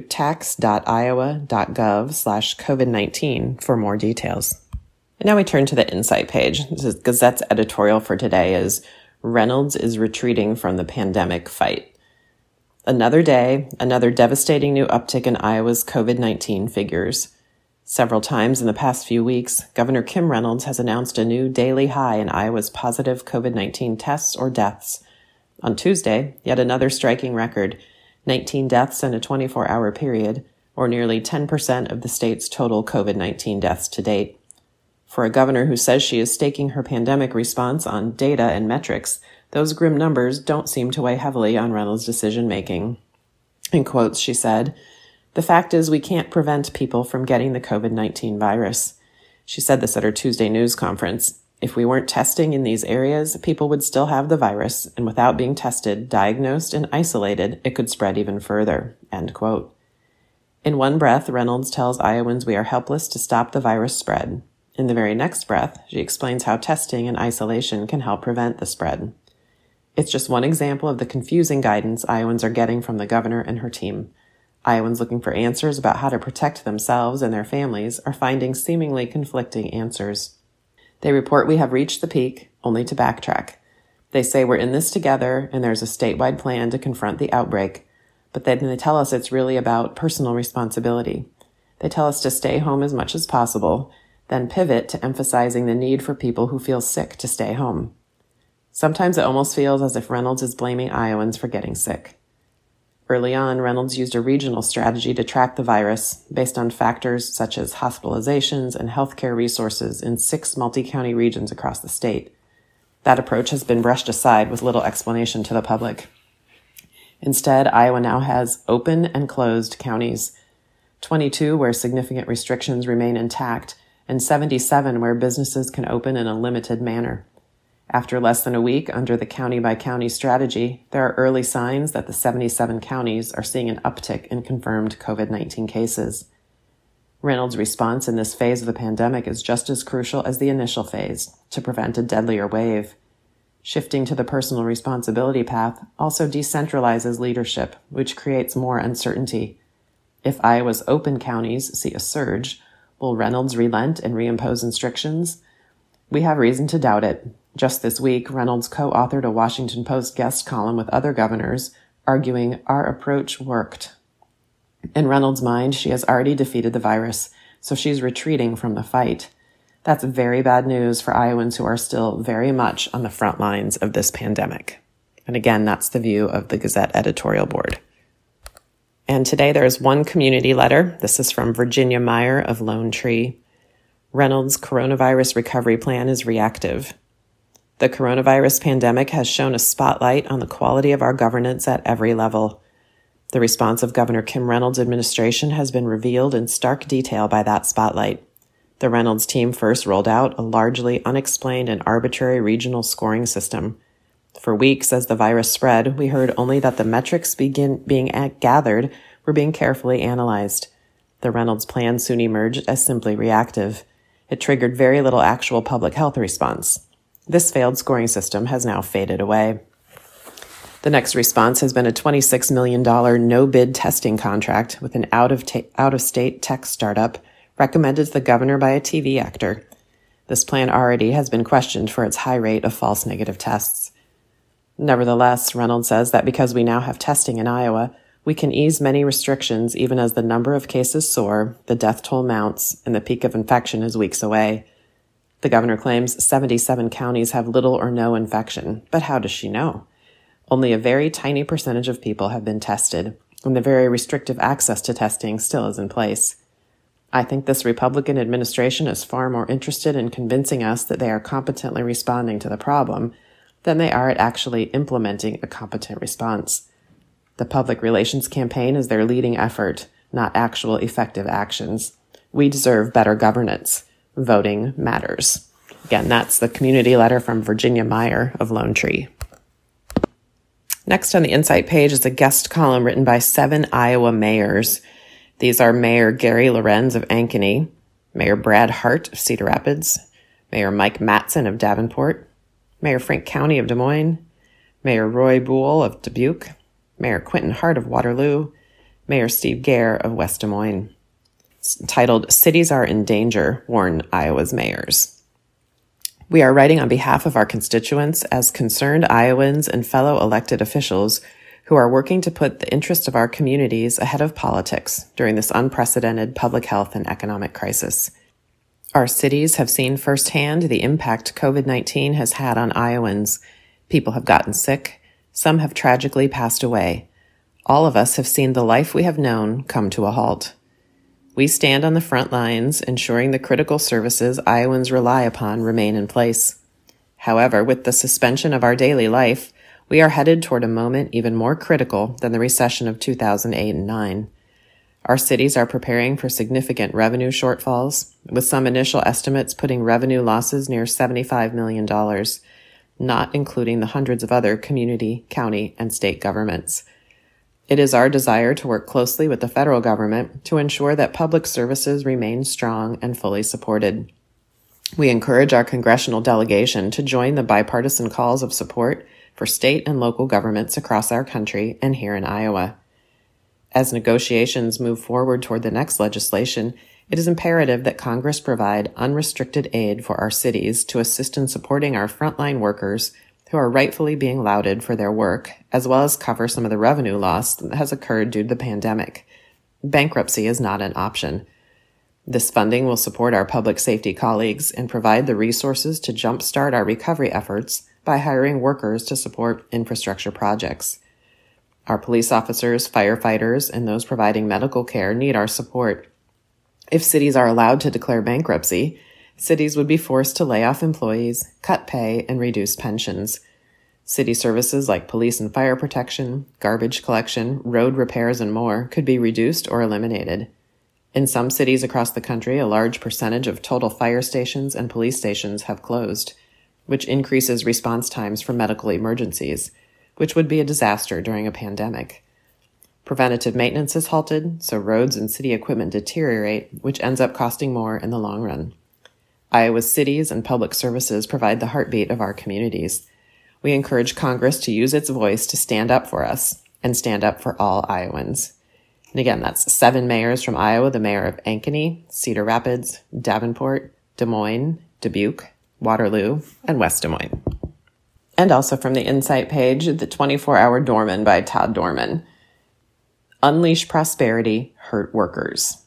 tax.iowa.gov/COVID-19 for more details. And now we turn to the Insight page. This is Gazette's editorial for today is Reynolds is retreating from the pandemic fight. Another day, another devastating new uptick in Iowa's COVID-19 figures. Several times in the past few weeks, Governor Kim Reynolds has announced a new daily high in Iowa's positive COVID-19 tests or deaths. On Tuesday, yet another striking record, 19 deaths in a 24-hour period, or nearly 10% of the state's total COVID-19 deaths to date. For a governor who says she is staking her pandemic response on data and metrics, those grim numbers don't seem to weigh heavily on Reynolds' decision-making. In quotes, she said, "The fact is we can't prevent people from getting the COVID-19 virus." She said this at her Tuesday news conference. If we weren't testing in these areas, people would still have the virus, and without being tested, diagnosed, and isolated, it could spread even further. End quote. In one breath, Reynolds tells Iowans we are helpless to stop the virus spread. In the very next breath, she explains how testing and isolation can help prevent the spread. It's just one example of the confusing guidance Iowans are getting from the governor and her team. Iowans looking for answers about how to protect themselves and their families are finding seemingly conflicting answers. They report we have reached the peak, only to backtrack. They say we're in this together and there's a statewide plan to confront the outbreak, but then they tell us it's really about personal responsibility. They tell us to stay home as much as possible, then pivot to emphasizing the need for people who feel sick to stay home. Sometimes it almost feels as if Reynolds is blaming Iowans for getting sick. Early on, Reynolds used a regional strategy to track the virus based on factors such as hospitalizations and healthcare resources in 6 multi-county regions across the state. That approach has been brushed aside with little explanation to the public. Instead, Iowa now has open and closed counties, 22 where significant restrictions remain intact, and 77 where businesses can open in a limited manner. After less than a week under the county-by-county strategy, there are early signs that the 77 counties are seeing an uptick in confirmed COVID-19 cases. Reynolds' response in this phase of the pandemic is just as crucial as the initial phase to prevent a deadlier wave. Shifting to the personal responsibility path also decentralizes leadership, which creates more uncertainty. If Iowa's open counties see a surge, will Reynolds relent and reimpose restrictions? We have reason to doubt it. Just this week, Reynolds co-authored a Washington Post guest column with other governors, arguing our approach worked. In Reynolds' mind, she has already defeated the virus, so she's retreating from the fight. That's very bad news for Iowans who are still very much on the front lines of this pandemic. And again, that's the view of the Gazette editorial board. And today there is one community letter. This is from Virginia Meyer of Lone Tree. Reynolds' coronavirus recovery plan is reactive. The coronavirus pandemic has shown a spotlight on the quality of our governance at every level. The response of Governor Kim Reynolds' administration has been revealed in stark detail by that spotlight. The Reynolds team first rolled out a largely unexplained and arbitrary regional scoring system. For weeks, as the virus spread, we heard only that the metrics being gathered were being carefully analyzed. The Reynolds plan soon emerged as simply reactive. It triggered very little actual public health response. This failed scoring system has now faded away. The next response has been a $26 million no-bid testing contract with an out-of-state tech startup recommended to the governor by a TV actor. This plan already has been questioned for its high rate of false negative tests. Nevertheless, Reynolds says that because we now have testing in Iowa, we can ease many restrictions even as the number of cases soar, the death toll mounts, and the peak of infection is weeks away. The governor claims 77 counties have little or no infection, but how does she know? Only a very tiny percentage of people have been tested, and the very restrictive access to testing still is in place. I think this Republican administration is far more interested in convincing us that they are competently responding to the problem than they are at actually implementing a competent response. The public relations campaign is their leading effort, not actual effective actions. We deserve better governance. Voting matters. Again, that's the community letter from Virginia Meyer of Lone Tree. Next on the Insight page is a guest column written by 7 Iowa mayors. These are Mayor Gary Lorenz of Ankeny, Mayor Brad Hart of Cedar Rapids, Mayor Mike Matson of Davenport, Mayor Frank County of Des Moines, Mayor Roy Buell of Dubuque, Mayor Quentin Hart of Waterloo, Mayor Steve Gare of West Des Moines. It's titled, Cities Are in Danger, Warn Iowa's Mayors. We are writing on behalf of our constituents as concerned Iowans and fellow elected officials who are working to put the interests of our communities ahead of politics during this unprecedented public health and economic crisis. Our cities have seen firsthand the impact COVID-19 has had on Iowans. People have gotten sick. Some have tragically passed away. All of us have seen the life we have known come to a halt. We stand on the front lines, ensuring the critical services Iowans rely upon remain in place. However, with the suspension of our daily life, we are headed toward a moment even more critical than the recession of 2008 and 9. Our cities are preparing for significant revenue shortfalls, with some initial estimates putting revenue losses near $75 million, not including the hundreds of other community, county, and state governments. It is our desire to work closely with the federal government to ensure that public services remain strong and fully supported. We encourage our congressional delegation to join the bipartisan calls of support for state and local governments across our country and here in Iowa. As negotiations move forward toward the next legislation, it is imperative that Congress provide unrestricted aid for our cities to assist in supporting our frontline workers who are rightfully being lauded for their work, as well as cover some of the revenue loss that has occurred due to the pandemic. Bankruptcy is not an option. This funding will support our public safety colleagues and provide the resources to jumpstart our recovery efforts by hiring workers to support infrastructure projects. Our police officers, firefighters, and those providing medical care need our support. If cities are allowed to declare bankruptcy, cities would be forced to lay off employees, cut pay, and reduce pensions. City services like police and fire protection, garbage collection, road repairs, and more could be reduced or eliminated. In some cities across the country, a large percentage of total fire stations and police stations have closed, which increases response times for medical emergencies, which would be a disaster during a pandemic. Preventative maintenance is halted, so roads and city equipment deteriorate, which ends up costing more in the long run. Iowa's cities and public services provide the heartbeat of our communities. We encourage Congress to use its voice to stand up for us and stand up for all Iowans. And again, that's 7 mayors from Iowa, the mayor of Ankeny, Cedar Rapids, Davenport, Des Moines, Dubuque, Waterloo, and West Des Moines. And also from the Insight page, The 24-Hour Doorman by Todd Dorman. Unleash prosperity, hurt workers.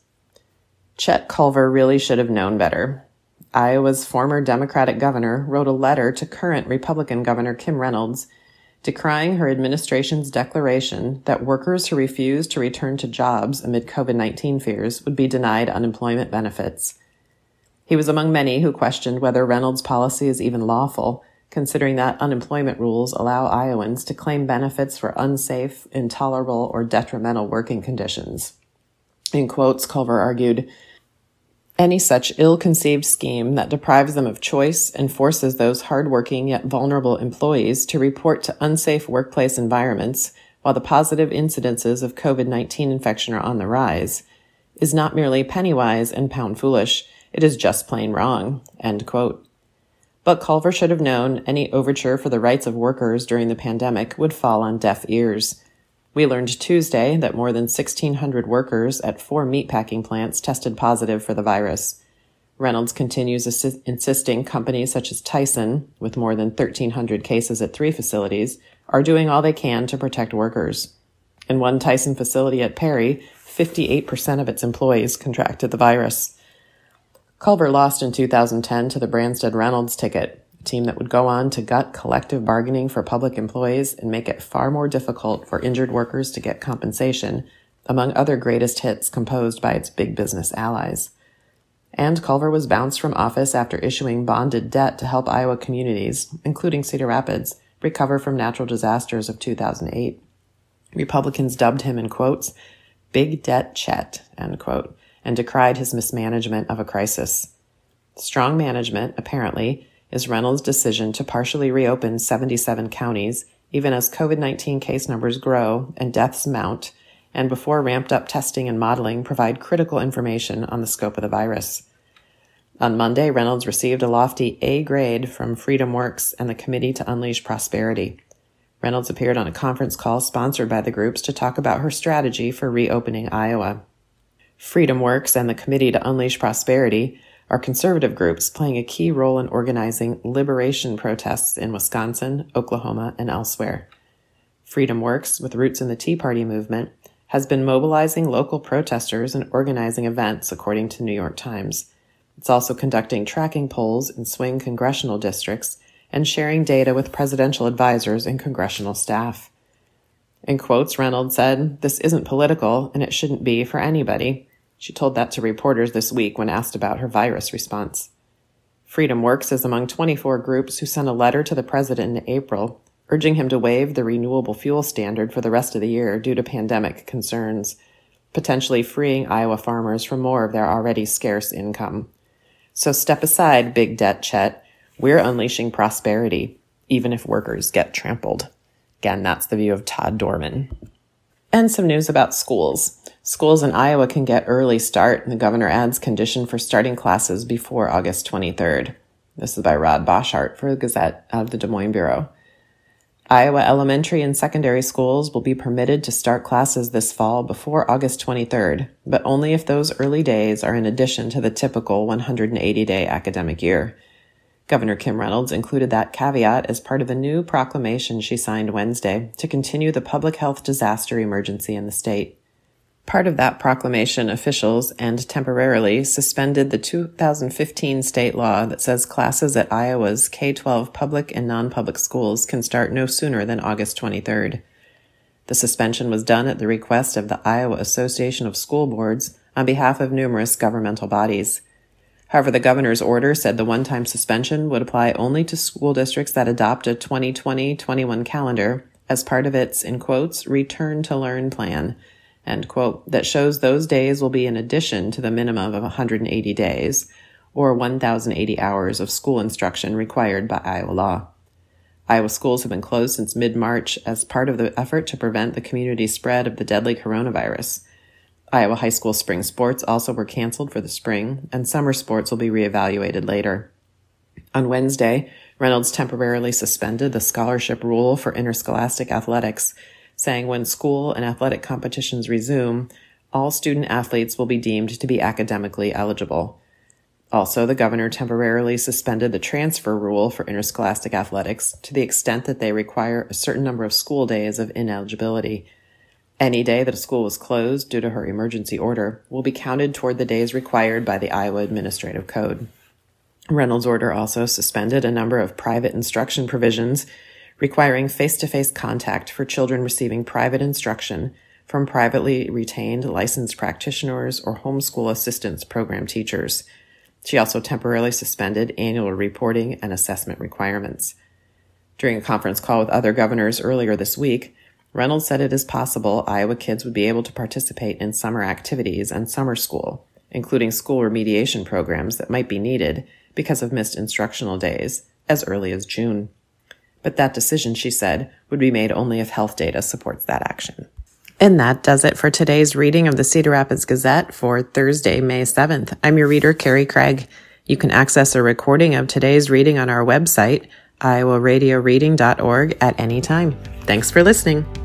Chet Culver really should have known better. Iowa's former Democratic governor wrote a letter to current Republican Governor Kim Reynolds decrying her administration's declaration that workers who refuse to return to jobs amid COVID-19 fears would be denied unemployment benefits. He was among many who questioned whether Reynolds' policy is even lawful, considering that unemployment rules allow Iowans to claim benefits for unsafe, intolerable, or detrimental working conditions. In quotes, Culver argued, "Any such ill-conceived scheme that deprives them of choice and forces those hardworking yet vulnerable employees to report to unsafe workplace environments while the positive incidences of COVID-19 infection are on the rise is not merely penny-wise and pound-foolish, it is just plain wrong." End quote. But Culver should have known any overture for the rights of workers during the pandemic would fall on deaf ears. We learned Tuesday that more than 1,600 workers at 4 meatpacking plants tested positive for the virus. Reynolds continues insisting companies such as Tyson, with more than 1,300 cases at 3 facilities, are doing all they can to protect workers. In one Tyson facility at Perry, 58% of its employees contracted the virus. Culver lost in 2010 to the Branstad-Reynolds ticket, a team that would go on to gut collective bargaining for public employees and make it far more difficult for injured workers to get compensation, among other greatest hits composed by its big business allies. And Culver was bounced from office after issuing bonded debt to help Iowa communities, including Cedar Rapids, recover from natural disasters of 2008. Republicans dubbed him, in quotes, "Big Debt Chet," end quote, and decried his mismanagement of a crisis. Strong management, apparently, is Reynolds' decision to partially reopen 77 counties, even as COVID-19 case numbers grow and deaths mount, and before ramped-up testing and modeling provide critical information on the scope of the virus. On Monday, Reynolds received a lofty A grade from FreedomWorks and the Committee to Unleash Prosperity. Reynolds appeared on a conference call sponsored by the groups to talk about her strategy for reopening Iowa. FreedomWorks and the Committee to Unleash Prosperity are conservative groups playing a key role in organizing liberation protests in Wisconsin, Oklahoma, and elsewhere. FreedomWorks, with roots in the Tea Party movement, has been mobilizing local protesters and organizing events, according to New York Times. It's also conducting tracking polls in swing congressional districts and sharing data with presidential advisors and congressional staff. In quotes, Reynolds said, "This isn't political, and it shouldn't be for anybody." She told that to reporters this week when asked about her virus response. FreedomWorks is among 24 groups who sent a letter to the president in April, urging him to waive the renewable fuel standard for the rest of the year due to pandemic concerns, potentially freeing Iowa farmers from more of their already scarce income. So step aside, Big Debt Chet. We're unleashing prosperity, even if workers get trampled. Again, that's the view of Todd Dorman. And some news about schools. Schools in Iowa can get early start, and the governor adds condition for starting classes before August 23rd. This is by Rod Boschart for the Gazette of the Des Moines Bureau. Iowa elementary and secondary schools will be permitted to start classes this fall before August 23rd, but only if those early days are in addition to the typical 180-day academic year. Governor Kim Reynolds included that caveat as part of the new proclamation she signed Wednesday to continue the public health disaster emergency in the state. Part of that proclamation, officials and temporarily suspended the 2015 state law that says classes at Iowa's K-12 public and non-public schools can start no sooner than August 23rd. The suspension was done at the request of the Iowa Association of School Boards on behalf of numerous governmental bodies. However, the governor's order said the one-time suspension would apply only to school districts that adopt a 2020-21 calendar as part of its, in quotes, return to learn plan, end quote, that shows those days will be in addition to the minimum of 180 days, or 1,080 hours of school instruction required by Iowa law. Iowa schools have been closed since mid-March as part of the effort to prevent the community spread of the deadly coronavirus. Iowa high school spring sports also were canceled for the spring, and summer sports will be reevaluated later. On Wednesday, Reynolds temporarily suspended the scholarship rule for interscholastic athletics, saying when school and athletic competitions resume, all student athletes will be deemed to be academically eligible. Also, the governor temporarily suspended the transfer rule for interscholastic athletics to the extent that they require a certain number of school days of ineligibility. Any day that a school was closed due to her emergency order will be counted toward the days required by the Iowa Administrative Code. Reynolds' order also suspended a number of private instruction provisions requiring face-to-face contact for children receiving private instruction from privately retained licensed practitioners or homeschool assistance program teachers. She also temporarily suspended annual reporting and assessment requirements. During a conference call with other governors earlier this week, Reynolds said it is possible Iowa kids would be able to participate in summer activities and summer school, including school remediation programs that might be needed because of missed instructional days, as early as June. But that decision, she said, would be made only if health data supports that action. And that does it for today's reading of the Cedar Rapids Gazette for Thursday, May 7th. I'm your reader, Carrie Craig. You can access a recording of today's reading on our website, iowaradioreading.org, at any time. Thanks for listening.